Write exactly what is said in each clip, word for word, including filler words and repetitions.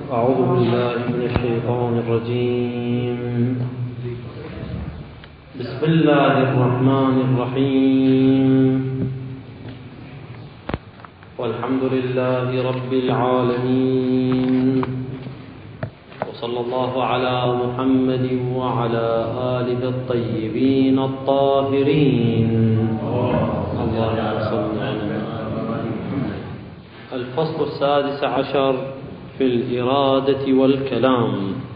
أعوذ بالله من الشيطان الرجيم. بسم الله الرحمن الرحيم. والحمد لله رب العالمين، وصلى الله على محمد وعلى آله الطيبين الطاهرين. اللهم صل على الفصل السادس عشر في الإرادة والكلام.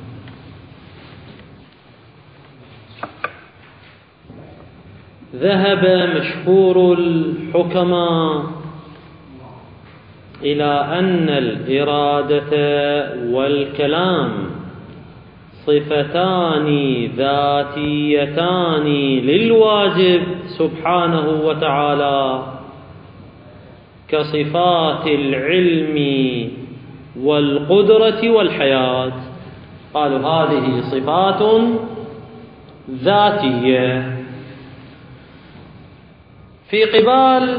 ذهب مشهور الحكماء إلى أن الإرادة والكلام صفتان ذاتيتان للواجب سبحانه وتعالى، كصفات العلم والقدرة والحياة. قالوا هذه صفات ذاتية، في قبال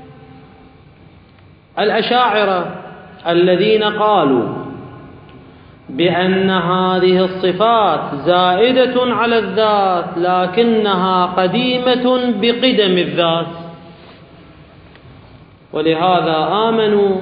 الأشاعرة الذين قالوا بأن هذه الصفات زائدة على الذات لكنها قديمة بقدم الذات، ولهذا آمنوا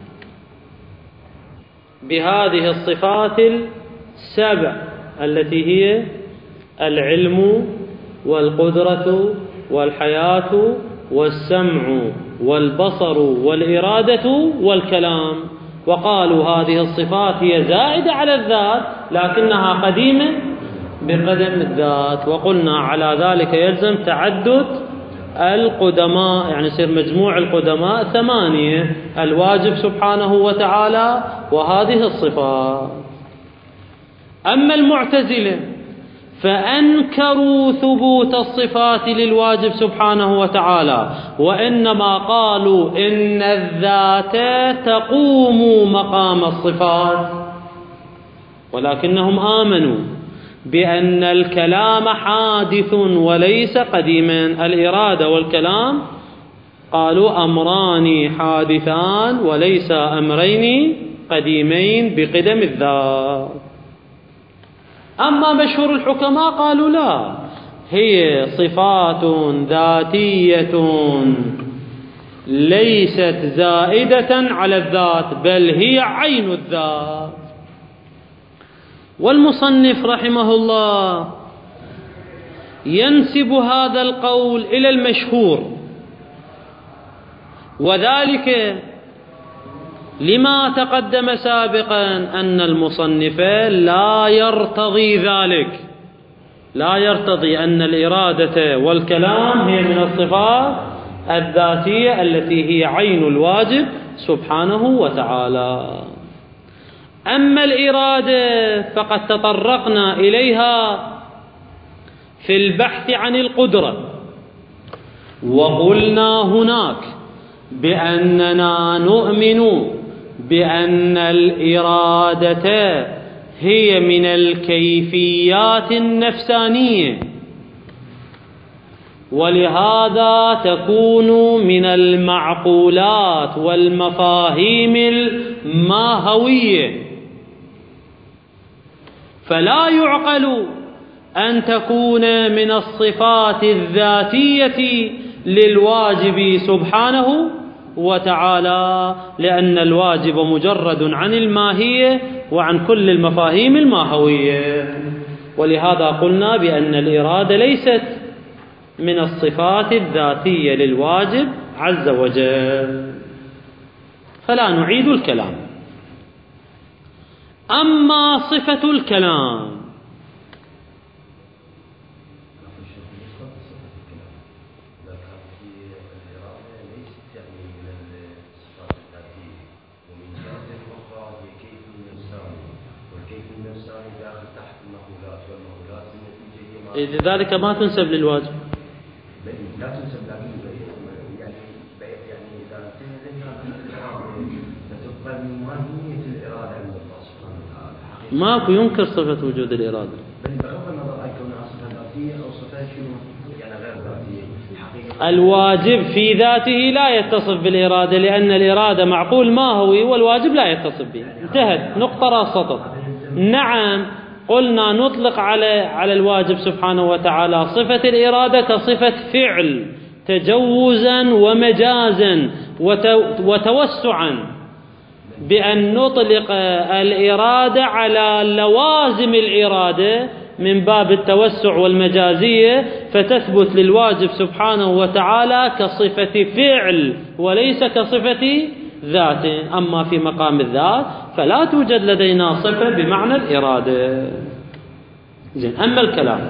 بهذه الصفات السبع التي هي العلم والقدرة والحياة والسمع والبصر والإرادة والكلام، وقالوا هذه الصفات هي زائدة على الذات لكنها قديمة بقدم الذات. وقلنا على ذلك يلزم تعدد القدماء، يعني يصير مجموع القدماء ثمانية: الواجب سبحانه وتعالى وهذه الصفات. أما المعتزلة فأنكروا ثبوت الصفات للواجب سبحانه وتعالى، وإنما قالوا إن الذات تقوم مقام الصفات، ولكنهم آمنوا بأن الكلام حادث وليس قديما. الإرادة والكلام قالوا أمران حادثان وليس أمرين قديمين بقدم الذات. أما مشهور الحكماء قالوا لا، هي صفات ذاتية ليست زائدة على الذات بل هي عين الذات. والمصنف رحمه الله ينسب هذا القول إلى المشهور، وذلك لما تقدم سابقا أن المصنف لا يرتضي ذلك، لا يرتضي أن الإرادة والكلام هي من الصفات الذاتية التي هي عين الواجب سبحانه وتعالى. أما الإرادة فقد تطرقنا إليها في البحث عن القدرة، وقلنا هناك بأننا نؤمن بأن الإرادة هي من الكيفيات النفسانية، ولهذا تكون من المعقولات والمفاهيم الماهوية، فلا يعقل أن تكون من الصفات الذاتية للواجب سبحانه وتعالى، لأن الواجب مجرد عن الماهية وعن كل المفاهيم الماهوية. ولهذا قلنا بأن الإرادة ليست من الصفات الذاتية للواجب عز وجل، فلا نعيد الكلام. أما صفة الكلام لذلك ما تنسب للواجب، لا تنسب لكن يعني يعني إذا تقبل من ماهية الإرادة عند الله سبحانه وتعالى. ماكو ينكر صفة وجود الإرادة، بل بغض النظر عن كونها صفة ذاتية أو صفة شنو الواجب في ذاته لا يتصف بالإرادة، لأن الإرادة معقول ماهوي والواجب لا يتصف به. انتهت نقطة راس سطر. نعم قلنا نطلق على على الواجب سبحانه وتعالى صفة الإرادة كصفة فعل تجوزا ومجازا وتوسعا، بأن نطلق الإرادة على لوازم الإرادة من باب التوسع والمجازية، فتثبت للواجب سبحانه وتعالى كصفة فعل وليس كصفة ذات. أما في مقام الذات فلا توجد لدينا صفة بمعنى الإرادة. زين. أما الكلام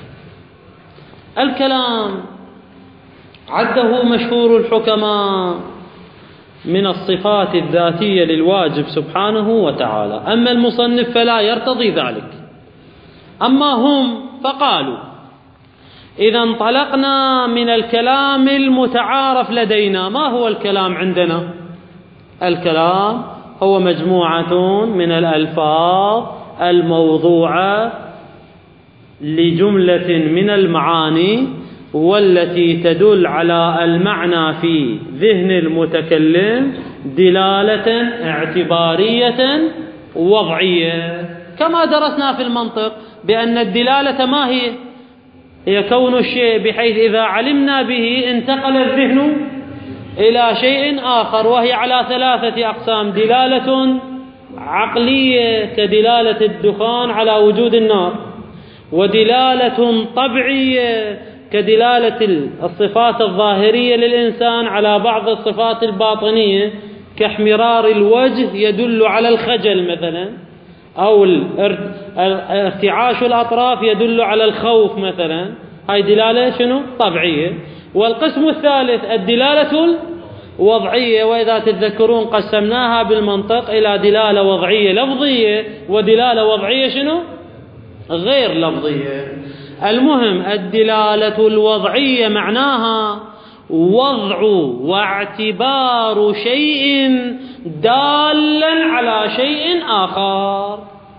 الكلام عده مشهور الحكماء من الصفات الذاتية للواجب سبحانه وتعالى، أما المصنف فلا يرتضي ذلك. أما هم فقالوا إذا انطلقنا من الكلام المتعارف لدينا، ما هو الكلام عندنا؟ الكلام هو مجموعة من الألفاظ الموضوعة لجملة من المعاني، والتي تدل على المعنى في ذهن المتكلم دلالة اعتبارية وضعية، كما درسنا في المنطق بأن الدلالة ما هي؟ هي كون الشيء بحيث إذا علمنا به انتقل الذهن إلى شيء آخر، وهي على ثلاثة أقسام: دلالة عقلية كدلالة الدخان على وجود النار، ودلالة طبيعية كدلالة الصفات الظاهرية للإنسان على بعض الصفات الباطنية كاحمرار الوجه يدل على الخجل مثلا، أو ارتعاش الأطراف يدل على الخوف مثلا. هاي دلالة شنو؟ طبيعية. والقسم الثالث الدلالة الوضعية، وإذا تتذكرون قسمناها بالمنطق إلى دلالة وضعية لفظية ودلالة وضعية شنو؟ غير لفظية. المهم الدلالة الوضعية معناها وضع واعتبار شيء دالا على شيء آخر.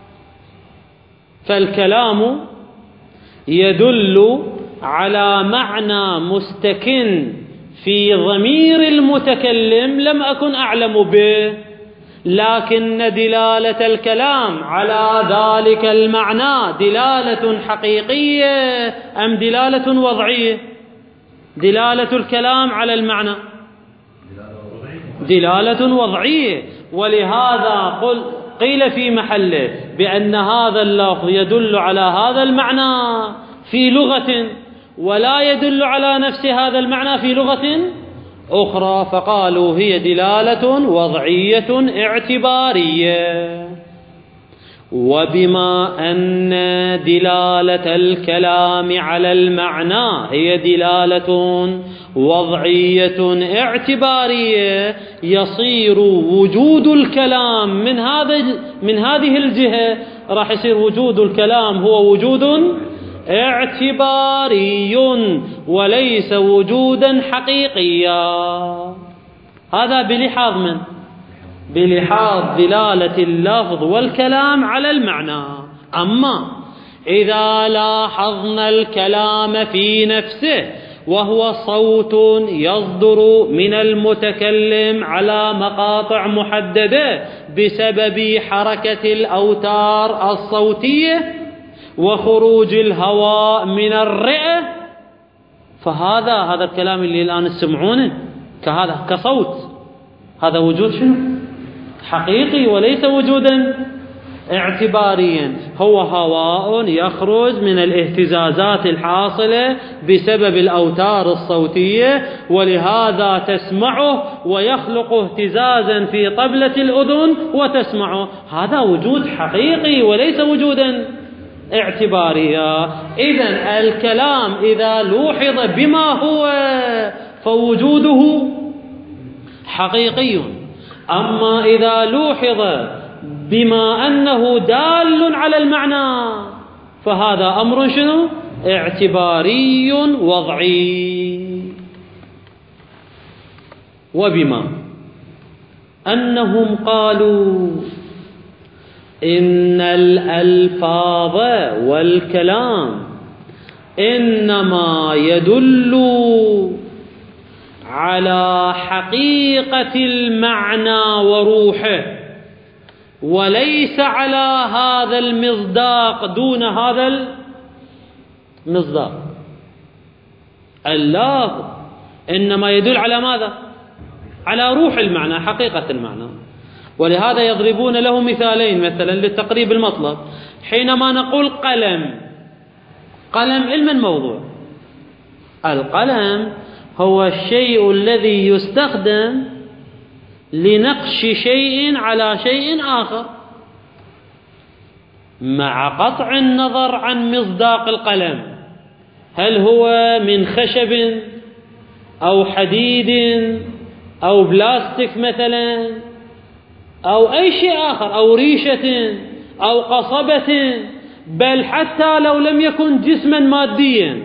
فالكلام يدل على معنى مستكن في ضمير المتكلم لم أكن أعلم به، لكن دلالة الكلام على ذلك المعنى دلالة حقيقية أم دلالة وضعية؟ دلالة الكلام على المعنى دلالة وضعية، ولهذا قل قيل في محله بأن هذا اللفظ يدل على هذا المعنى في لغة ولا يدل على نفس هذا المعنى في لغة أخرى، فقالوا هي دلالة وضعية اعتبارية. وبما أن دلالة الكلام على المعنى هي دلالة وضعية اعتبارية، يصير وجود الكلام من هذا من هذه الجهة راح يصير وجود الكلام هو وجود اعتباري وليس وجودا حقيقيا. هذا بلحاظ من؟ بلحاظ دلالة اللفظ والكلام على المعنى. أما إذا لاحظنا الكلام في نفسه وهو صوت يصدر من المتكلم على مقاطع محددة بسبب حركة الأوتار الصوتية وخروج الهواء من الرئة، فهذا هذا الكلام اللي الآن تسمعونه كهذا كصوت، هذا وجود شنو؟ حقيقي وليس وجودا اعتباريا، هو هواء يخرج من الاهتزازات الحاصلة بسبب الأوتار الصوتية، ولهذا تسمعه ويخلق اهتزازا في طبلة الأذن وتسمعه، هذا وجود حقيقي وليس وجودا اعتباريا. إذن الكلام إذا لوحظ بما هو فوجوده حقيقي، أما إذا لوحظ بما أنه دال على المعنى فهذا أمر شنو؟ اعتباري وضعي. وبما أنهم قالوا إن الألفاظ والكلام إنما يدل على حقيقة المعنى وروحه، وليس على هذا المصداق دون هذا المصداق. اللفظ إنما يدل على ماذا؟ على روح المعنى، حقيقة المعنى. ولهذا يضربون له مثالين مثلا للتقريب المطلب. حينما نقول قلم، قلم علم موضوع. القلم هو الشيء الذي يستخدم لنقش شيء على شيء آخر، مع قطع النظر عن مصداق القلم، هل هو من خشب أو حديد أو بلاستيك مثلا أو أي شيء آخر أو ريشة أو قصبة، بل حتى لو لم يكن جسما ماديا.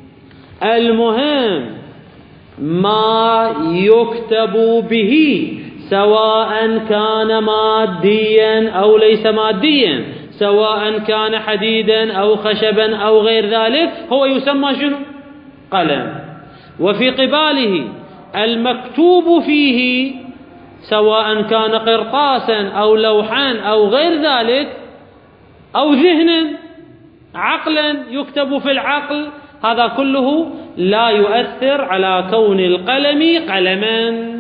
المهم ما يكتب به، سواء كان ماديا أو ليس ماديا، سواء كان حديدا أو خشبا أو غير ذلك، هو يسمى شنو؟ قلم. وفي قباله المكتوب فيه، سواء كان قرطاسا أو لوحا أو غير ذلك، أو ذهنا عقلا يكتب في العقل، هذا كله لا يؤثر على كون القلم قلما.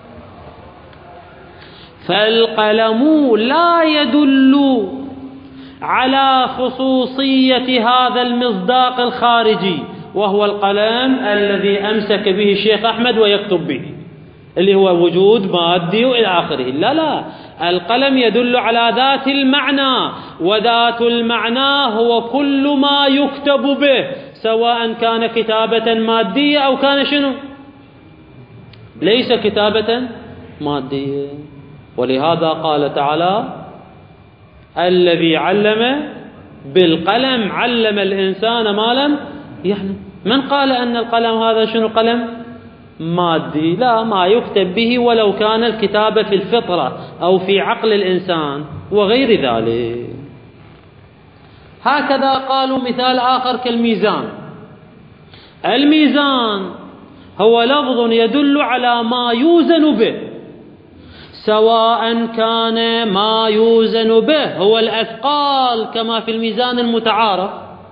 فالقلم لا يدل على خصوصية هذا المصداق الخارجي، وهو القلم الذي أمسك به الشيخ أحمد ويكتب به، اللي هو وجود مادي وإلى آخره. لا لا، القلم يدل على ذات المعنى، وذات المعنى هو كل ما يكتب به، سواء كان كتابة مادية أو كان شنو؟ ليس كتابة مادية. ولهذا قال تعالى: الذي علم بالقلم علم الإنسان ما لم يعلم. من قال أن القلم هذا شنو؟ قلم مادي؟ لا، ما يكتب به ولو كان الكتابة في الفطرة أو في عقل الإنسان وغير ذلك. هكذا قالوا مثال آخر كالميزان. الميزان هو لفظ يدل على ما يوزن به، سواء كان ما يوزن به هو الأثقال كما في الميزان المتعارف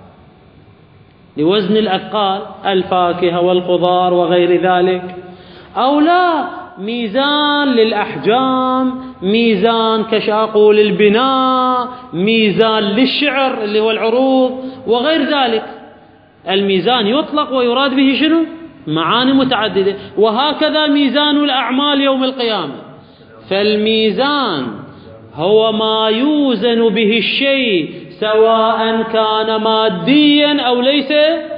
لوزن الأثقال، الفاكهة والخضار وغير ذلك، أو لا، ميزان للأحجام، ميزان كشاقول البناء، ميزان للشعر اللي هو العروض وغير ذلك. الميزان يطلق ويراد به شنو؟ معاني متعددة. وهكذا ميزان الأعمال يوم القيامة. فالميزان هو ما يوزن به الشيء، سواء كان ماديا أو ليس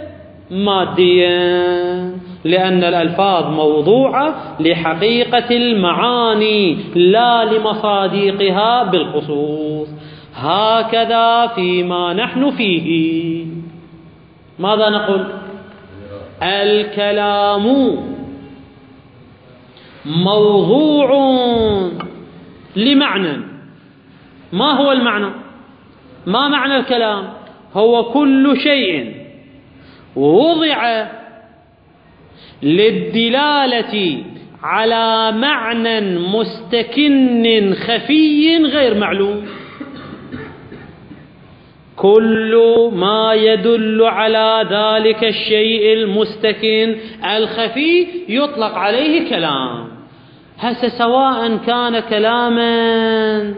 ماديا، لأن الألفاظ موضوعة لحقيقة المعاني لا لمصاديقها بالخصوص. هكذا فيما نحن فيه. ماذا نقول؟ الكلام موضوع لمعنى. ما هو المعنى؟ ما معنى الكلام؟ هو كل شيء وضع للدلالة على معنى مستكن خفي غير معلوم. كل ما يدل على ذلك الشيء المستكن الخفي يطلق عليه كلام. هسه سواء كان كلاما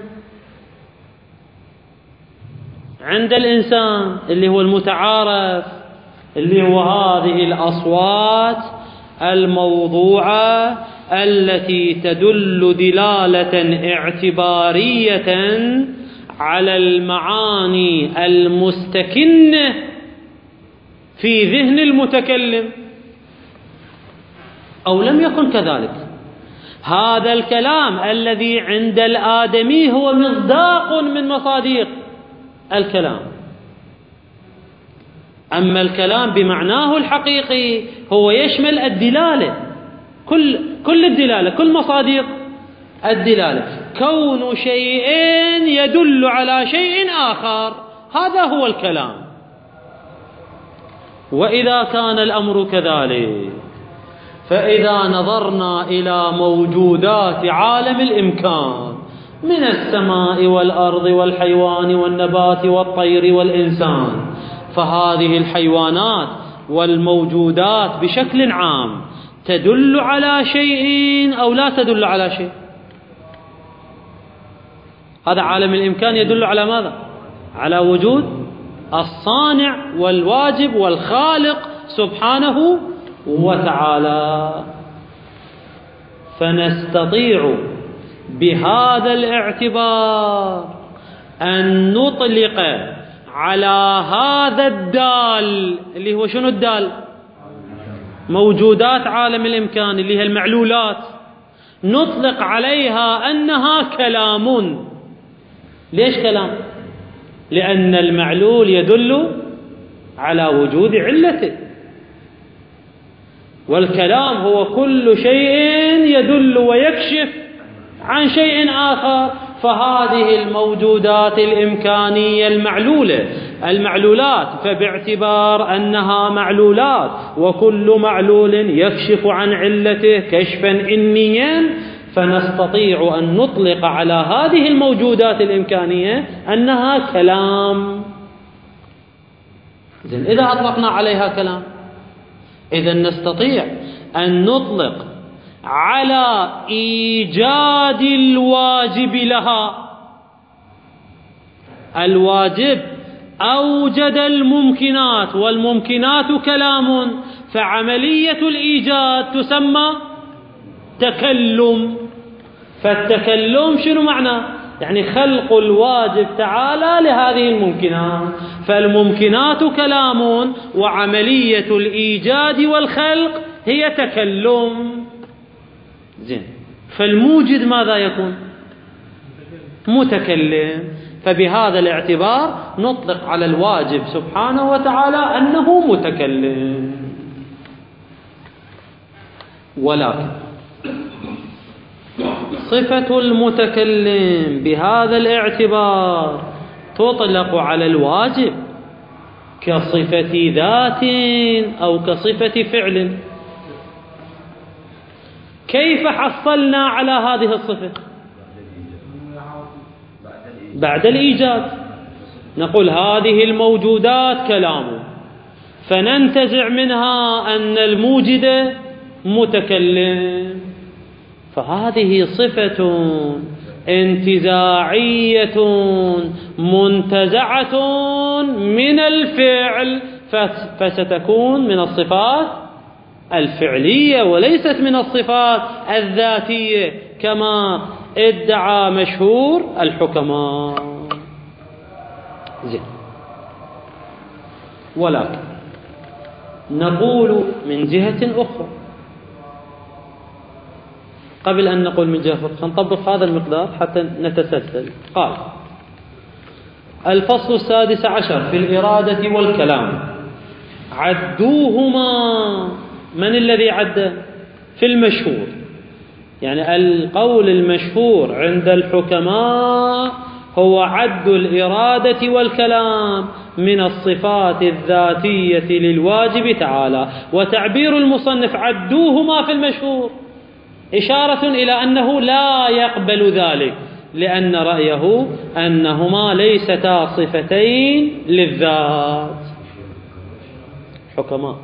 عند الإنسان اللي هو المتعارف، اللي هو هذه الأصوات الموضوعة التي تدل دلالة اعتبارية على المعاني المستكنة في ذهن المتكلم، أو لم يكن كذلك. هذا الكلام الذي عند الآدمي هو مصداق من مصاديق الكلام. أما الكلام بمعناه الحقيقي هو يشمل الدلالة، كل كل الدلالة، كل مصاديق الدلالة، كون شيئين يدل على شيء آخر، هذا هو الكلام. وإذا كان الأمر كذلك فإذا نظرنا إلى موجودات عالم الإمكان من السماء والأرض والحيوان والنبات والطير والإنسان، فهذه الحيوانات والموجودات بشكل عام تدل على شيء أو لا تدل على شيء؟ هذا عالم الإمكان يدل على ماذا؟ على وجود الصانع والواجب والخالق سبحانه وتعالى. فنستطيع بهذا الاعتبار أن نطلق على هذا الدال اللي هو شنو الدال؟ موجودات عالم الإمكان اللي هي المعلولات، نطلق عليها أنها كلام. ليش كلام؟ لأن المعلول يدل على وجود علته، والكلام هو كل شيء يدل ويكشف عن شيء آخر. فهذه الموجودات الإمكانية المعلولة المعلولات فباعتبار أنها معلولات وكل معلول يكشف عن علته كشفا إنيا، فنستطيع أن نطلق على هذه الموجودات الإمكانية أنها كلام. إذن إذا أطلقنا عليها كلام، إذن نستطيع أن نطلق على إيجاد الواجب لها. الواجب أوجد الممكنات والممكنات كلام، فعملية الإيجاد تسمى تكلم. فالتكلم شنو معنى؟ يعني خلق الواجب تعالى لهذه الممكنات، فالممكنات كلام وعملية الإيجاد والخلق هي تكلم. زين، فالموجد ماذا يكون؟ متكلم. فبهذا الاعتبار نطلق على الواجب سبحانه وتعالى أنه متكلم. ولكن صفة المتكلم بهذا الاعتبار تطلق على الواجب كصفة ذات أو كصفة فعل. كيف حصلنا على هذه الصفة؟ بعد الإيجاد نقول هذه الموجودات كلام، فننتزع منها أن الموجد متكلم. فهذه صفة انتزاعية منتزعة من الفعل، فستكون من الصفات الفعلية وليست من الصفات الذاتية كما ادعى مشهور الحكماء. زين، ولكن نقول من جهة أخرى، قبل أن نقول من جهة أخرى نطبق هذا المقدار حتى نتسلسل. قال: الفصل السادس عشر في الإرادة والكلام. عدوهما. من الذي عد؟ في المشهور، يعني القول المشهور عند الحكماء هو عد الإرادة والكلام من الصفات الذاتية للواجب تعالى. وتعبير المصنف عدوهما في المشهور إشارة إلى أنه لا يقبل ذلك، لأن رأيه أنهما ليستا صفتين للذات. حكماء.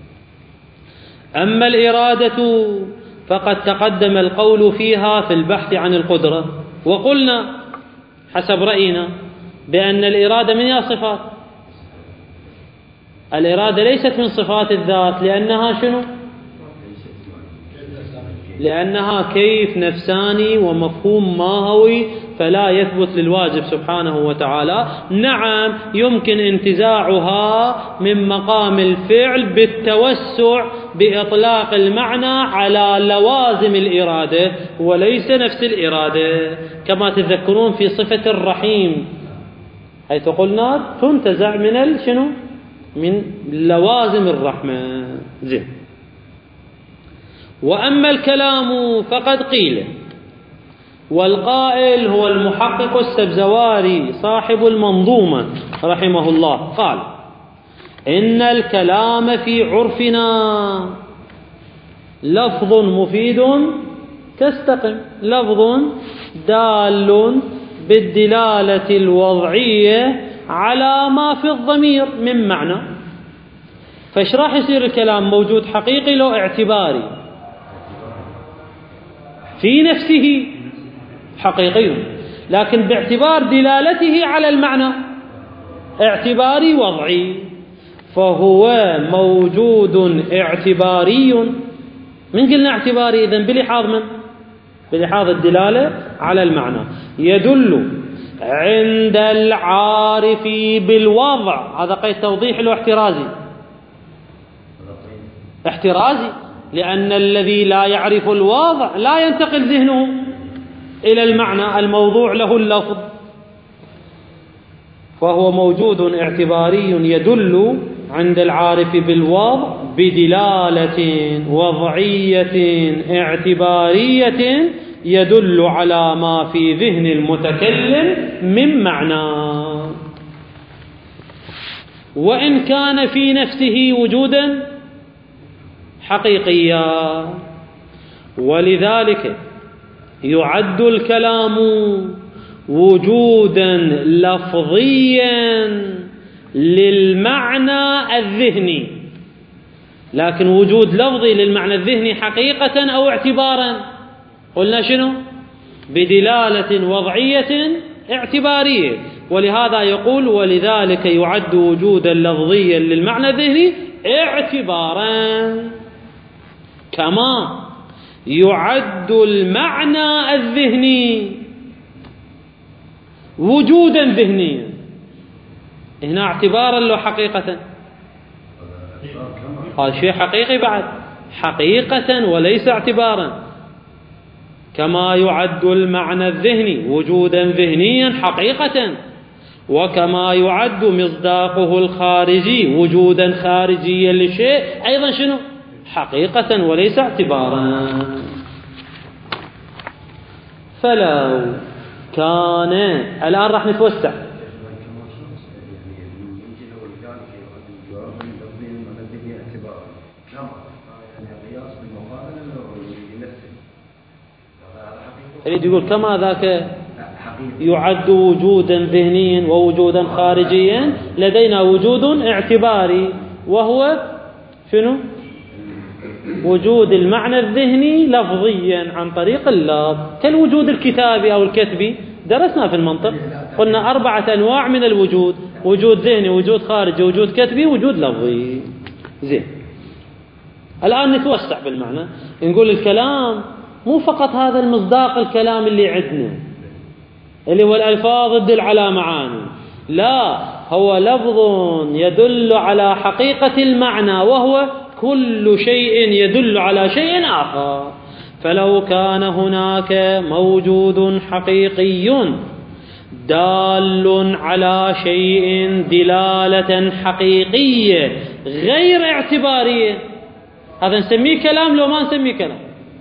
أما الإرادة فقد تقدم القول فيها في البحث عن القدرة، وقلنا حسب رأينا بأن الإرادة من صفات. الإرادة ليست من صفات الذات، لأنها شنو؟ لأنها كيف نفساني ومفهوم ماهوي، فلا يثبت للواجب سبحانه وتعالى. نعم، يمكن انتزاعها من مقام الفعل بالتوسع بإطلاق المعنى على لوازم الإرادة وليس نفس الإرادة، كما تذكرون في صفة الرحيم حيث قلنا تنتزع من الشنو؟ من لوازم الرحمة. زين. وأما الكلام فقد قيل، والقائل هو المحقق السبزواري صاحب المنظومة رحمه الله، قال: إن الكلام في عرفنا لفظ مفيد كاستقم، لفظ دال بالدلالة الوضعية على ما في الضمير من معنى. فايش راح يصير الكلام؟ موجود حقيقي لو اعتباري؟ في نفسه حقيقي، لكن باعتبار دلالته على المعنى اعتباري وضعي، فهو موجود اعتباري. من قلنا اعتباري إذن؟ بلحاظ من؟ بلحاظ الدلالة على المعنى. يدل عند العارف بالوضع، هذا قيد توضيح له احترازي، احترازي، لأن الذي لا يعرف الوضع لا ينتقل ذهنه إلى المعنى الموضوع له اللفظ، فهو موجود اعتباري يدل عند العارف بالوضع بدلالة وضعية اعتبارية يدل على ما في ذهن المتكلم من معنى، وإن كان في نفسه وجودا حقيقيا. ولذلك يعد الكلام وجودا لفظيا للمعنى الذهني، لكن وجود لفظي للمعنى الذهني حقيقة أو اعتبارا؟ قلنا شنو؟ بدلالة وضعية اعتبارية. ولهذا يقول ولذلك يعد وجودا لفظيا للمعنى الذهني اعتبارا، كما يعد المعنى الذهني وجودا ذهنيا. هنا اعتبارا له حقيقة، هذا شيء حقيقي بعد، حقيقة وليس اعتبارا. كما يعد المعنى الذهني وجودا ذهنيا حقيقة، وكما يعد مصداقه الخارجي وجودا خارجيا للشيء أيضا شنو؟ حقيقة وليس اعتبارا. فلو كان، الآن راح نتوسع، يريد يقول كما ذاك يعد وجودا ذهنيا ووجودا خارجيا، لدينا وجود اعتباري وهو شنو؟ وجود المعنى الذهني لفظيا عن طريق اللفظ، كالوجود الكتابي أو الكتبي. درسنا في المنطق قلنا أربعة أنواع من الوجود: وجود ذهني، وجود خارجي، وجود كتبي، وجود لفظي. زين، الآن نتوسع بالمعنى، نقول الكلام مو فقط هذا المصداق الكلام اللي عندنا اللي هو الألفاظ تدل على معاني، لا، هو لفظ يدل على حقيقة المعنى وهو كل شيء يدل على شيء آخر. فلو كان هناك موجود حقيقي دال على شيء دلالة حقيقية غير اعتبارية، هذا نسميه كلام لو ما نسميه كلام؟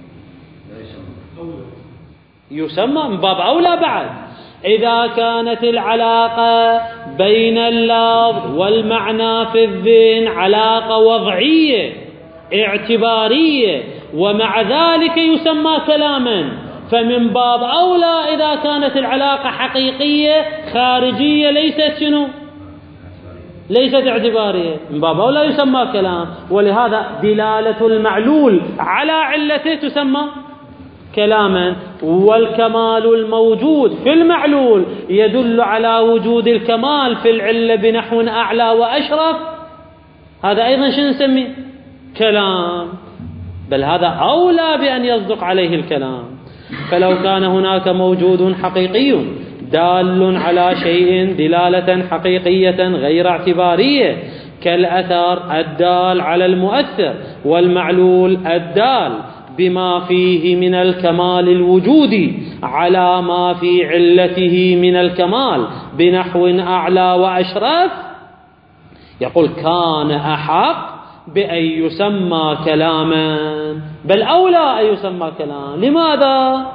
يسمى من باب أولى بعد. إذا كانت العلاقة بين اللفظ والمعنى في الذهن علاقة وضعية اعتبارية ومع ذلك يسمى كلاما، فمن باب أولى إذا كانت العلاقة حقيقية خارجية ليست شنو؟ ليست اعتبارية، من باب أولى يسمى كلام. ولهذا دلالة المعلول على علته تسمى كلاما، والكمال الموجود في المعلول يدل على وجود الكمال في العلة بنحو أعلى وأشرف، هذا أيضا شنو نسميه؟ كلام. بل هذا أولى بأن يصدق عليه الكلام. فلو كان هناك موجود حقيقي دال على شيء دلالة حقيقية غير اعتبارية كالأثر الدال على المؤثر، والمعلول الدال بما فيه من الكمال الوجودي على ما في علته من الكمال بنحو أعلى وأشرف، يقول كان أحق بأن يسمى كلاما، بل أولى أن يسمى كلام. لماذا؟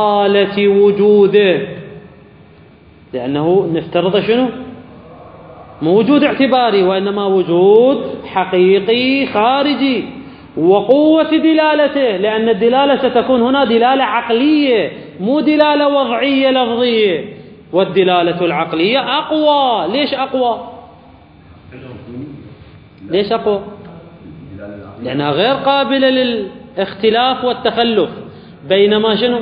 لأصالة وجوده، لأنه نفترض شنو؟ مو وجود اعتباري، وإنما وجود حقيقي خارجي، وقوة دلالته، لأن الدلالة ستكون هنا دلالة عقلية مو دلالة وضعية لفظية، والدلالة العقلية أقوى. ليش أقوى؟ ليش أقوى؟ لأنها غير قابلة للاختلاف والتخلف، بينما شنو؟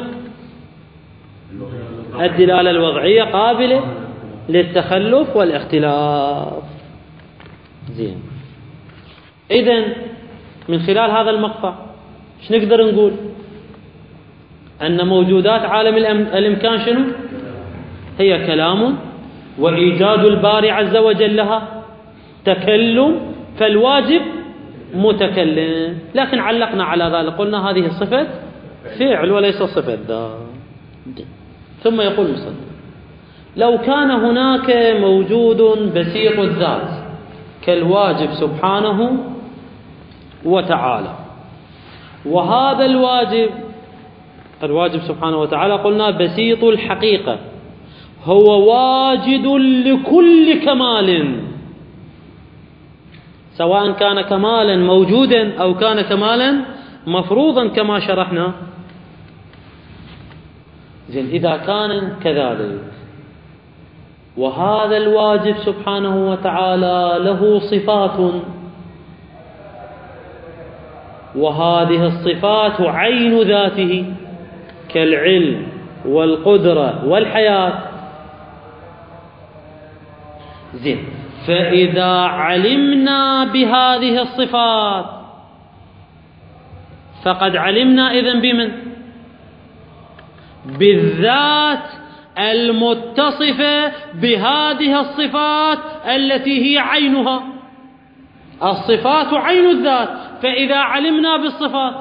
الدلالة الوضعية قابلة للتخلف والاختلاف. زين، إذن من خلال هذا المقطع ايش نقدر نقول؟ أن موجودات عالم الإمكان شنو؟ هي كلام، وإيجاد الباري عز وجل لها تكلم، فالواجب متكلم. لكن علقنا على ذلك، قلنا هذه صفة فعل وليس صفة ذات. ثم يقول المصنف: لو كان هناك موجود بسيط الذات كالواجب سبحانه وتعالى، وهذا الواجب الواجب سبحانه وتعالى قلنا بسيط الحقيقة، هو واجد لكل كمال، سواء كان كمالا موجودا أو كان كمالا مفروضا كما شرحنا. زين، إذا كان كذلك، وهذا الواجب سبحانه وتعالى له صفات، وهذه الصفات عين ذاته كالعلم والقدرة والحياة. زين، فإذا علمنا بهذه الصفات فقد علمنا إذن بمن؟ بالذات المتصفة بهذه الصفات التي هي عينها. الصفات عين الذات، فإذا علمنا بالصفات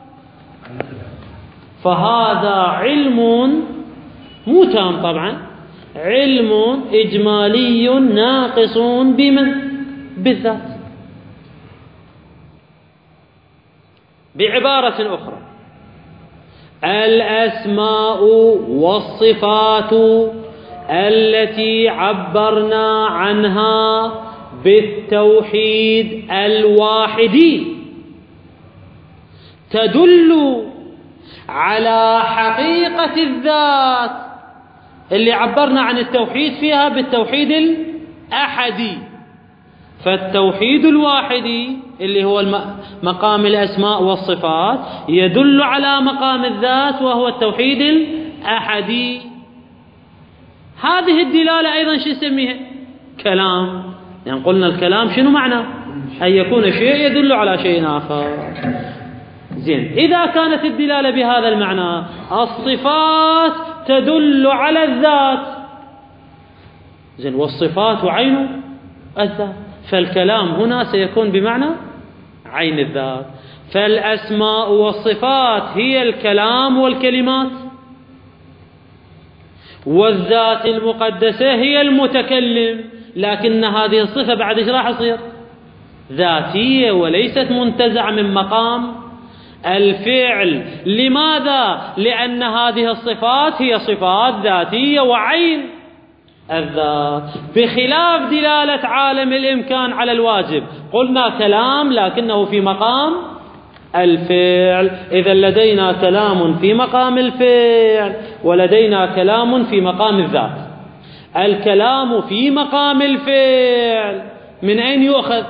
فهذا علم مو تام طبعا، علم إجمالي ناقص بمن؟ بالذات. بعبارة أخرى، الأسماء والصفات التي عبرنا عنها بالتوحيد الواحدي تدل على حقيقة الذات اللي عبرنا عن التوحيد فيها بالتوحيد الأحدي. فالتوحيد الواحدي اللي هو مقام الأسماء والصفات يدل على مقام الذات وهو التوحيد الأحدي. هذه الدلالة أيضا شو نسميها؟ كلام. يعني قلنا الكلام شنو معنى؟ أن يكون شيء يدل على شيء آخر. زين، إذا كانت الدلالة بهذا المعنى، الصفات تدل على الذات، زين، والصفات عين الذات، فالكلام هنا سيكون بمعنى عين الذات. فالأسماء والصفات هي الكلام والكلمات، والذات المقدسة هي المتكلم. لكن هذه الصفة بعد ايش راح تصير؟ ذاتية وليست منتزعة من مقام الفعل. لماذا؟ لأن هذه الصفات هي صفات ذاتية وعين الذات، بخلاف دلالة عالم الإمكان على الواجب. قلنا كلام لكنه في مقام الفعل. إذا لدينا كلام في مقام الفعل ولدينا كلام في مقام الذات. الكلام في مقام الفعل من أين يؤخذ؟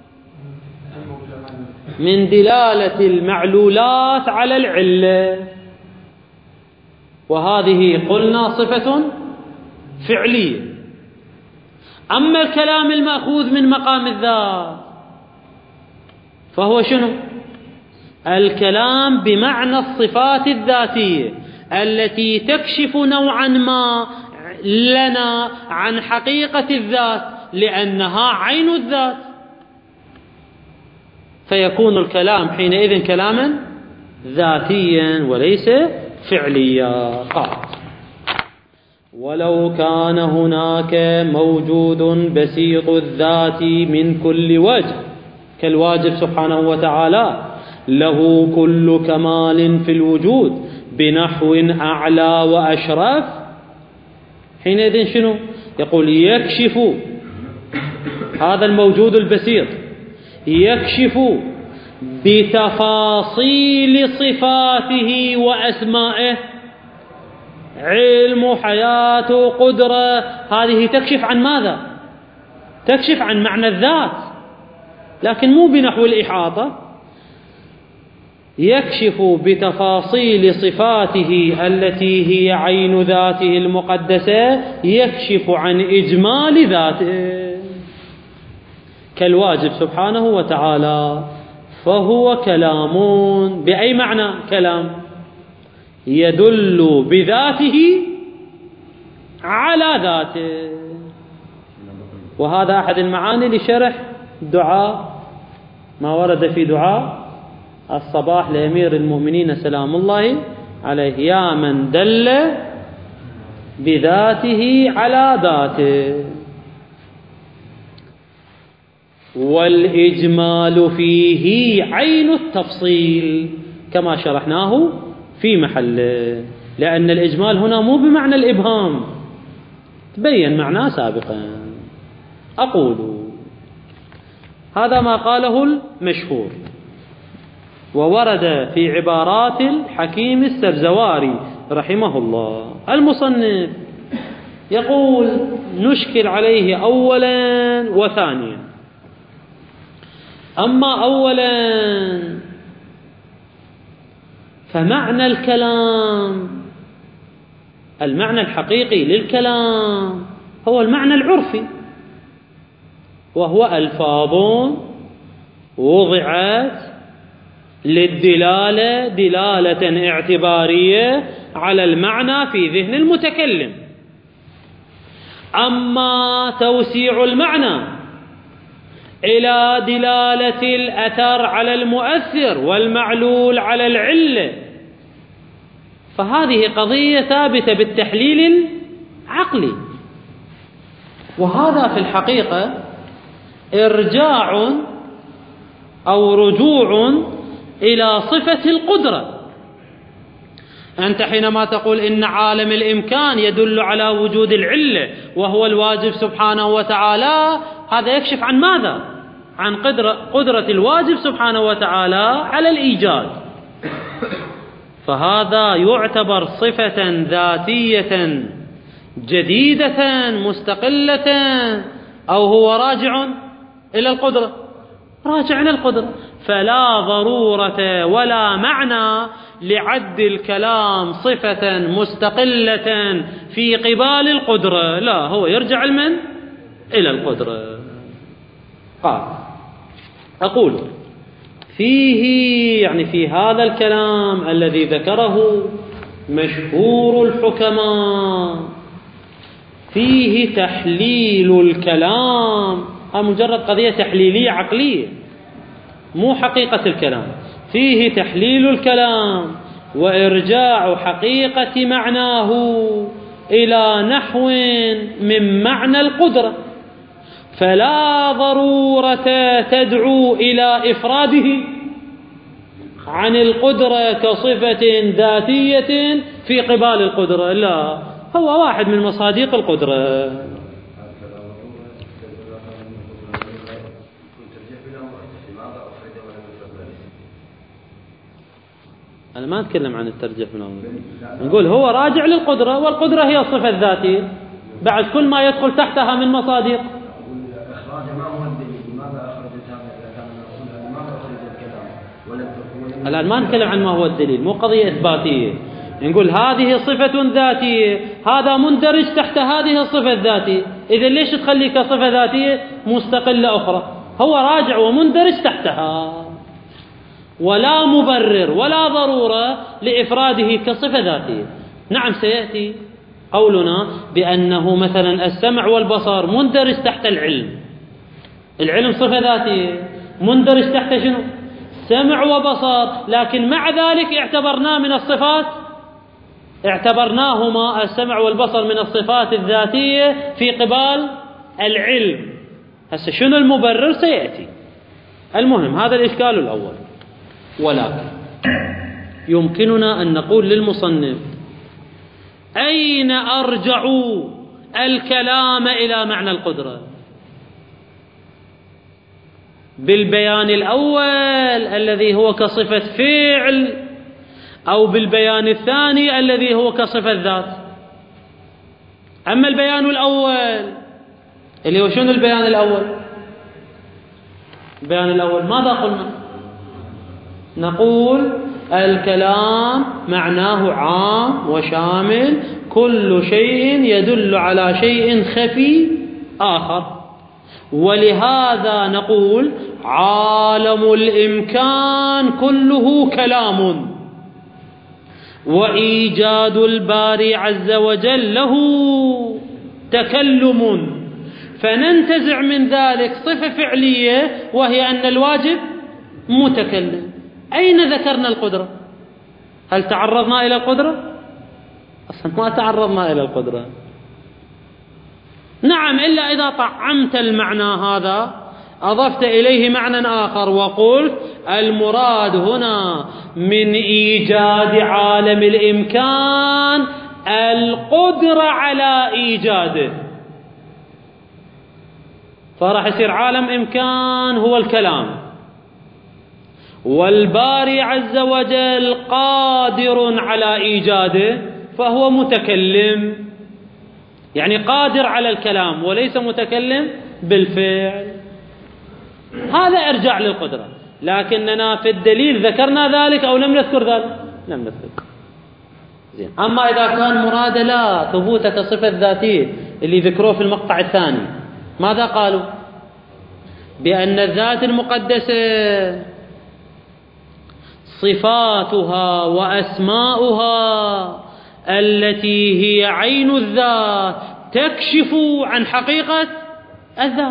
من دلالة المعلولات على العلة، وهذه قلنا صفة فعلية. أما الكلام المأخوذ من مقام الذات فهو شنو؟ الكلام بمعنى الصفات الذاتية التي تكشف نوعا ما لنا عن حقيقة الذات، لأنها عين الذات، فيكون الكلام حينئذ كلاما ذاتيا وليس فعليا. قال: ولو كان هناك موجود بسيط الذات من كل وجه كالواجب سبحانه وتعالى له كل كمال في الوجود بنحو أعلى وأشرف، حينئذ شنو؟ يقول يكشف هذا الموجود البسيط يكشف بتفاصيل صفاته وأسمائه، علم، حياة، قدرة، هذه تكشف عن ماذا؟ تكشف عن معنى الذات، لكن مو بنحو الإحاطة. يكشف بتفاصيل صفاته التي هي عين ذاته المقدسة، يكشف عن إجمال ذاته كالواجب سبحانه وتعالى. فهو كلام بأي معنى كلام؟ يدل بذاته على ذاته. وهذا أحد المعاني لشرح دعاء ما ورد في دعاء الصباح لأمير المؤمنين سلام الله عليه: يا من دل بذاته على ذاته. والإجمال فيه عين التفصيل كما شرحناه في محله، لأن الإجمال هنا مو بمعنى الإبهام، تبين معناه سابقا. أقول هذا ما قاله المشهور، وورد في عبارات الحكيم السبزواري رحمه الله. المصنف يقول نشكل عليه أولا وثانيا. أما أولا فمعنى الكلام، المعنى الحقيقي للكلام هو المعنى العرفي، وهو ألفاظ وضعت للدلالة دلالة اعتبارية على المعنى في ذهن المتكلم. أما توسيع المعنى إلى دلالة الأثر على المؤثر والمعلول على العلة، فهذه قضية ثابتة بالتحليل العقلي. وهذا في الحقيقة إرجاع أو رجوع إلى صفة القدرة. أنت حينما تقول إن عالم الإمكان يدل على وجود العلة وهو الواجب سبحانه وتعالى، هذا يكشف عن ماذا؟ عن قدرة, قدرة الواجب سبحانه وتعالى على الإيجاد. فهذا يعتبر صفة ذاتية جديدة مستقلة، أو هو راجع إلى القدرة؟ راجع إلى القدرة. فلا ضرورة ولا معنى لعد الكلام صفة مستقلة في قبال القدرة، لا، هو يرجع المن إلى القدرة. قال أقول فيه، يعني في هذا الكلام الذي ذكره مشهور الحكماء، فيه تحليل الكلام، مجرد قضية تحليلية عقلية مو حقيقة الكلام. فيه تحليل الكلام وإرجاع حقيقة معناه إلى نحو من معنى القدرة، فلا ضرورة تدعو إلى إفراده عن القدرة كصفة ذاتية في قبال القدرة، لا، هو واحد من مصادق القدرة. أنا ما أتكلم عن الترجيح من أول، نقول هو راجع للقدرة، والقدرة هي الصفة الذاتية بعد كل ما يدخل تحتها من مصادق. الآن ما نتكلم عن ما هو الدليل، مو قضية إثباتية، نقول هذه صفة ذاتية، هذا مندرج تحت هذه الصفة الذاتية، إذا ليش تخليه كصفة ذاتية مستقلة أخرى؟ هو راجع ومندرج تحتها، ولا مبرر ولا ضرورة لإفراده كصفة ذاتية. نعم سيأتي قولنا بأنه مثلا السمع والبصر مندرج تحت العلم، العلم صفة ذاتية مندرج تحت شنو؟ سمع وبصر، لكن مع ذلك اعتبرناه من الصفات، اعتبرناهما السمع والبصر من الصفات الذاتية في قبال العلم. هسه شنو المبرر سيأتي. المهم هذا الإشكال الأول. ولكن يمكننا أن نقول للمصنف أين أرجع الكلام إلى معنى القدرة؟ بالبيان الأول الذي هو كصفة فعل، أو بالبيان الثاني الذي هو كصفة ذات. أما البيان الأول اللي هو شنو البيان الأول؟ البيان الأول ماذا قلنا؟ نقول الكلام معناه عام وشامل، كل شيء يدل على شيء خفي آخر، ولهذا نقول عالم الإمكان كله كلام، وإيجاد الباري عز وجل له تكلم، فننتزع من ذلك صفة فعلية وهي أن الواجب متكلم. أين ذكرنا القدرة؟ هل تعرضنا إلى القدرة؟ أصلا ما تعرضنا إلى القدرة. نعم، إلا إذا طعمت المعنى هذا أضفت إليه معنى آخر وقلت المراد هنا من إيجاد عالم الإمكان القدرة على إيجاده، فراح يصير عالم إمكان هو الكلام، والباري عز وجل قادر على إيجاده فهو متكلم، يعني قادر على الكلام وليس متكلم بالفعل. هذا إرجاع للقدرة، لكننا في الدليل ذكرنا ذلك أو لم نذكر ذلك؟ لم نذكر. زين. أما إذا كان مراد لا ثبوت كصفة ذاتية اللي ذكروه في المقطع الثاني، ماذا قالوا؟ بأن الذات المقدسة صفاتها وأسماؤها التي هي عين الذات تكشف عن حقيقة الذات.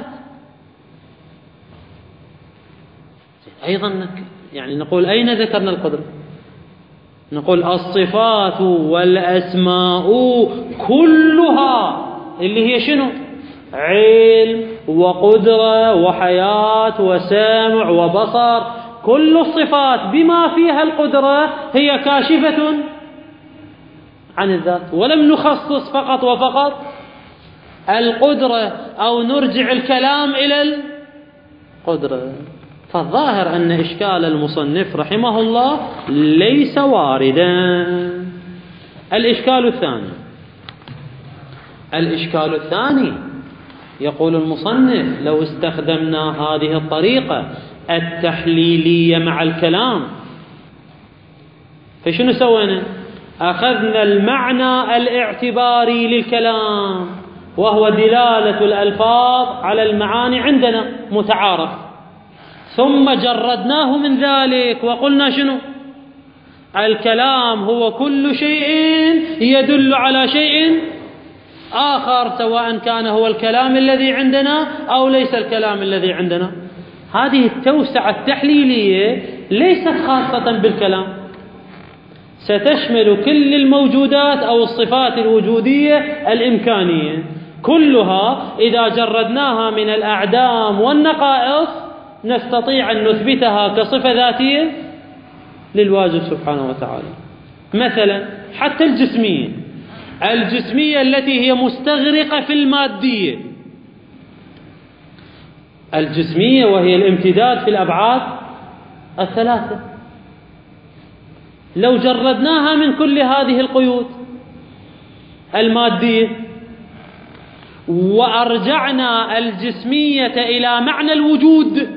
أيضا يعني نقول أين ذكرنا القدرة؟ نقول الصفات والأسماء كلها اللي هي شنو؟ علم وقدرة وحياة وسمع وبصر، كل الصفات بما فيها القدرة هي كاشفة عن الذات، ولم نخصص فقط وفقط القدرة أو نرجع الكلام إلى القدرة. فالظاهر أن إشكال المصنف رحمه الله ليس واردا. الإشكال الثاني الإشكال الثاني يقول المصنف لو استخدمنا هذه الطريقة التحليلية مع الكلام فشنو سوينا؟ أخذنا المعنى الاعتباري للكلام وهو دلالة الألفاظ على المعاني عندنا متعارف، ثم جردناه من ذلك وقلنا شنو؟ الكلام هو كل شيء يدل على شيء آخر، سواء كان هو الكلام الذي عندنا أو ليس الكلام الذي عندنا. هذه التوسعة التحليلية ليست خاصة بالكلام، ستشمل كل الموجودات أو الصفات الوجودية الإمكانية كلها. إذا جردناها من الأعدام والنقائص نستطيع أن نثبتها كصفة ذاتية للواجب سبحانه وتعالى. مثلا حتى الجسمية الجسمية التي هي مستغرقة في المادية، الجسمية وهي الامتداد في الأبعاد الثلاثة، لو جردناها من كل هذه القيود المادية وأرجعنا الجسمية إلى معنى الوجود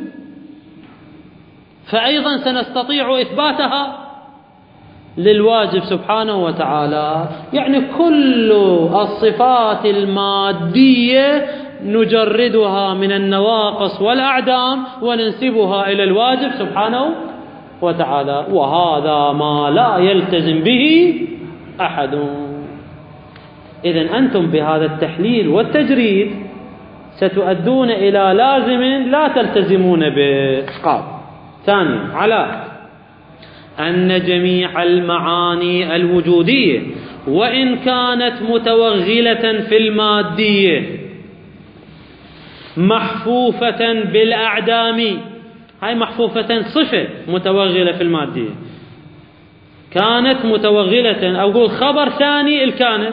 فأيضا سنستطيع إثباتها للواجب سبحانه وتعالى. يعني كل الصفات المادية نجردها من النواقص والأعدام وننسبها إلى الواجب سبحانه وتعالى، وهذا ما لا يلتزم به أحد. إذن أنتم بهذا التحليل والتجريد ستؤدون إلى لازم لا تلتزمون به. قال ثانيا على أن جميع المعاني الوجودية وإن كانت متوغلة في المادية محفوفة بالأعدام، هاي محفوفة صفة متوغلة في المادية، كانت متوغلة، أو أقول خبر ثاني الكانت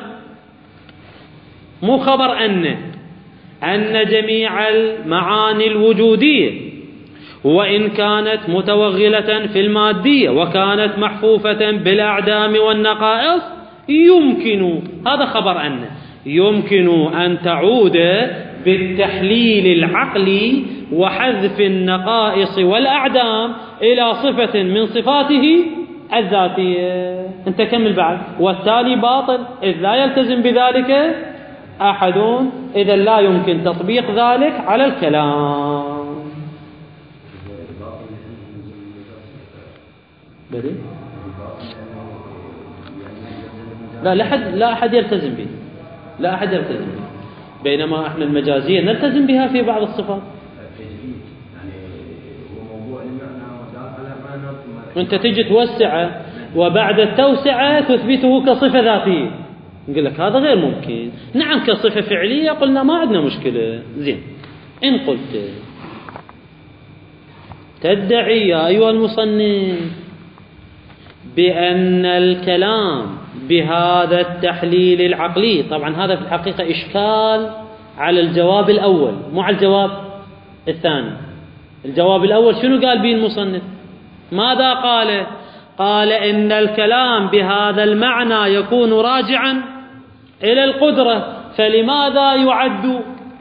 مو خبر أن أن جميع المعاني الوجودية وإن كانت متوغلة في المادية وكانت محفوفة بالأعدام والنقائص يمكن، هذا خبر عنه، يمكن أن تعود بالتحليل العقلي وحذف النقائص والأعدام إلى صفة من صفاته الذاتية. انت كمل بعد، والتالي باطل إذ لا يلتزم بذلك أحد، إذا لا يمكن تطبيق ذلك على الكلام. بدي؟ لا لا أحد لا أحد يلتزم به، لا أحد يلتزم به، بينما احنا المجازية نلتزم بها في بعض الصفات. انت تجي توسعه وبعد التوسعة تثبته كصفة ذاتية، نقول لك هذا غير ممكن. نعم كصفة فعلية قلنا ما عندنا مشكلة. زين، إن قلت تدعي يا أيها المصنف بأن الكلام بهذا التحليل العقلي، طبعا هذا في الحقيقة إشكال على الجواب الأول مو على الجواب الثاني. الجواب الأول شنو قال به المصنف؟ ماذا قال؟ قال إن الكلام بهذا المعنى يكون راجعا إلى القدرة، فلماذا يعد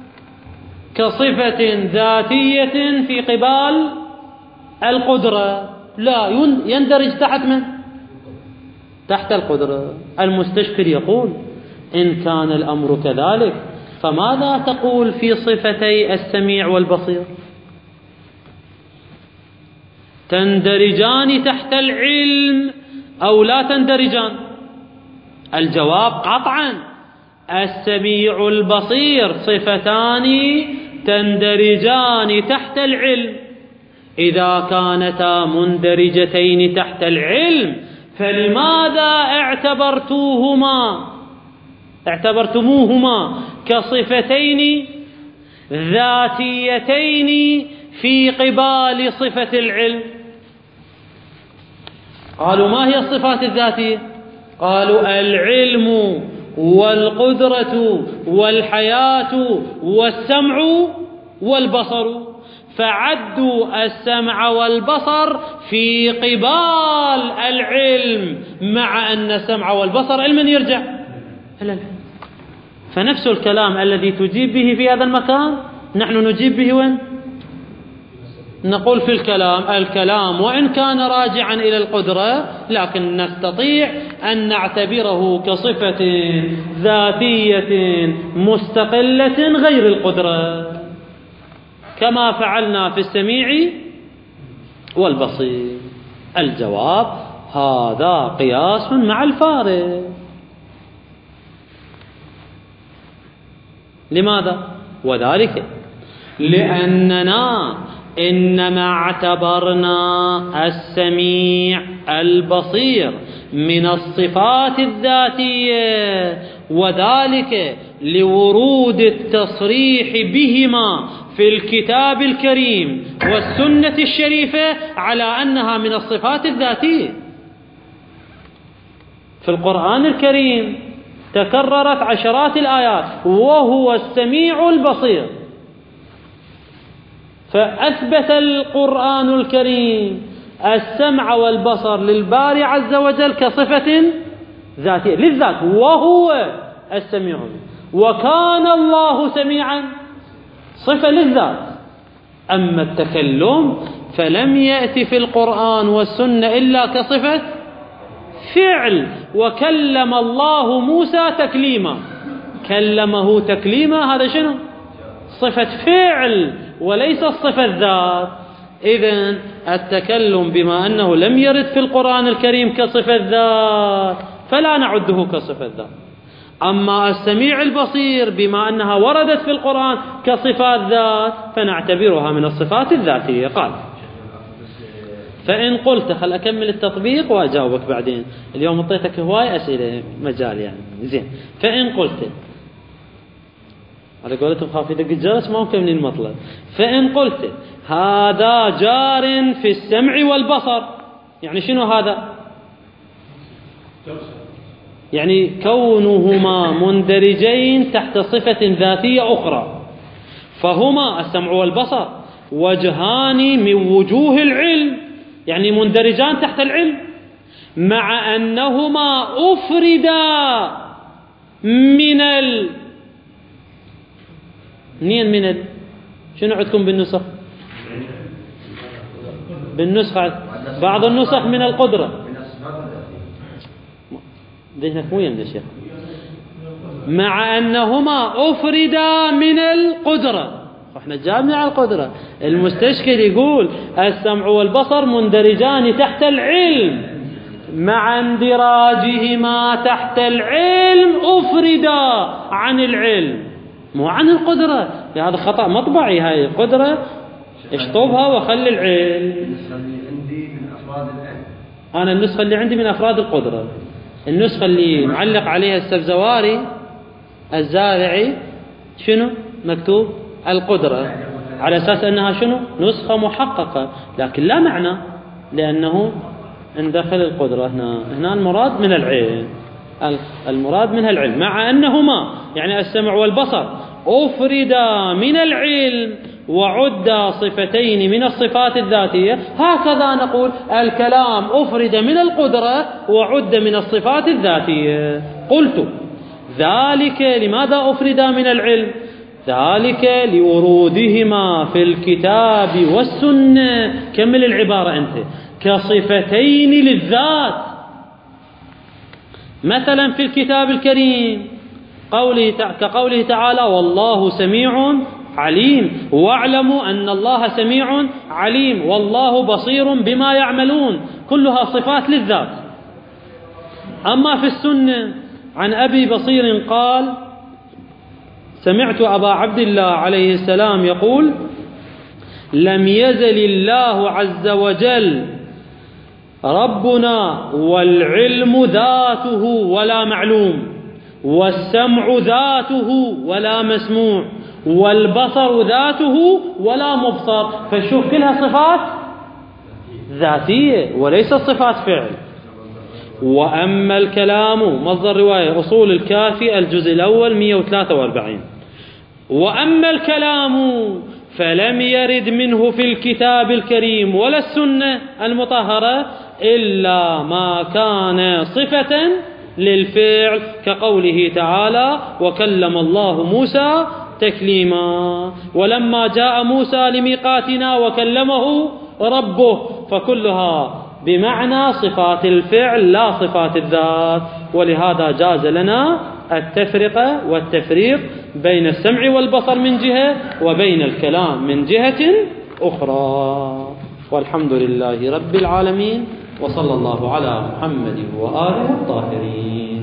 كصفة ذاتية في قبال القدرة؟ لا، يندرج تحت من؟ تحت القدرة. المستشكل يقول إن كان الأمر كذلك فماذا تقول في صفتي السميع والبصير؟ تندرجان تحت العلم أو لا تندرجان؟ الجواب قطعا السميع البصير صفتان تندرجان تحت العلم. إذا كانتا مندرجتين تحت العلم فلماذا اعتبرتوهما اعتبرتموهما كصفتين ذاتيتين في قبال صفة العلم؟ قالوا ما هي الصفات الذاتية؟ قالوا العلم والقدرة والحياة والسمع والبصر، فعدوا السمع والبصر في قبال العلم، مع أن السمع والبصر علم يرجع إلى العلم. فنفس الكلام الذي تجيب به في هذا المكان نحن نجيب به وين؟ نقول في الكلام الكلام وإن كان راجعا إلى القدرة لكن نستطيع أن نعتبره كصفة ذاتية مستقلة غير القدرة، كما فعلنا في السميع والبصير. الجواب هذا قياس مع الفارق. لماذا؟ وذلك لأننا إنما اعتبرنا السميع البصير من الصفات الذاتية، وذلك لورود التصريح بهما في الكتاب الكريم والسنة الشريفة على أنها من الصفات الذاتية. في القرآن الكريم تكررت عشرات الآيات وهو السميع البصير، فأثبت القرآن الكريم السمع والبصر للباري عز وجل كصفة ذاتية للذات، وهو السميع، وكان الله سميعا صفة للذات. أما التكلم فلم يأتي في القرآن والسنة إلا كصفة فعل، وكلم الله موسى تكليما، كلمه تكليما، هذا شنو؟ صفة فعل وليس الصفة الذات. إذن التكلم بما أنه لم يرد في القرآن الكريم كصفة ذات فلا نعده كصفة ذات. أما السميع البصير بما أنها وردت في القرآن كصفات ذات فنعتبرها من الصفات الذاتية. قال فإن قلت، خل أكمل التطبيق وأجاوبك بعدين، اليوم اعطيتك هواي أسئلة مجال يعني. زين، فإن قلت على قولتهم خاف يدق الجرس ما مكملين المطلب. فإن قلت هذا جار في السمع والبصر، يعني شنو هذا؟ يعني كونهما مندرجين تحت صفة ذاتية أخرى، فهما السمع والبصر وجهان من وجوه العلم، يعني مندرجان تحت العلم، مع أنهما أفردا من ال منين من ال شنو عندكم بالنسخ؟ بالنسخ بعض النسخ من القدرة، ذهنك مو يمدى شيخ. مع أنهما أفردا من القدرة، احنا جابنا على القدرة. المستشكل يقول السمع والبصر مندرجان تحت العلم، مع اندراجهما تحت العلم أفردا عن العلم مو عن القدرة. هذا خطأ مطبعي، هاي القدرة اشطبها وخلي العلم. عندي من أفراد العلم، أنا النسخة اللي عندي من أفراد القدرة، النسخة اللي معلق عليها السبزواري الزارعي شنو مكتوب؟ القدرة، على أساس أنها شنو؟ نسخة محققة، لكن لا معنى، لأنه اندخل القدرة هنا. هنا المراد من العلم، المراد منها العلم، مع أنهما يعني السمع والبصر أفردا من العلم وعد صفتين من الصفات الذاتية. هكذا نقول الكلام أفرد من القدرة وعد من الصفات الذاتية. قلت ذلك لماذا أفردا من العلم؟ ذلك لورودهما في الكتاب والسنة، كمل العبارة أنت، كصفتين للذات. مثلا في الكتاب الكريم قوله كقوله تعالى والله سميع عليم، واعلموا أن الله سميع عليم والله بصير بما يعملون، كلها صفات للذات. أما في السنة عن أبي بصير قال سمعت أبا عبد الله عليه السلام يقول لم يزل الله عز وجل ربنا والعلم ذاته ولا معلوم، والسمع ذاته ولا مسموع، والبصر ذاته ولا مبصر. فشوف كلها صفات ذاتية وليس صفات فعل. وأما الكلام، مصدر رواية أصول الكافي الجزء الأول مئة وثلاثة وأربعين. وأما الكلام فلم يرد منه في الكتاب الكريم ولا السنة المطهرة إلا ما كان صفة للفعل، كقوله تعالى وكلم الله موسى تكليما، ولما جاء موسى لميقاتنا وكلمه ربه، فكلها بمعنى صفات الفعل لا صفات الذات. ولهذا جاز لنا التفرقة والتفريق بين السمع والبصر من جهة وبين الكلام من جهة أخرى. والحمد لله رب العالمين، وصلى الله على محمد وآله الطاهرين.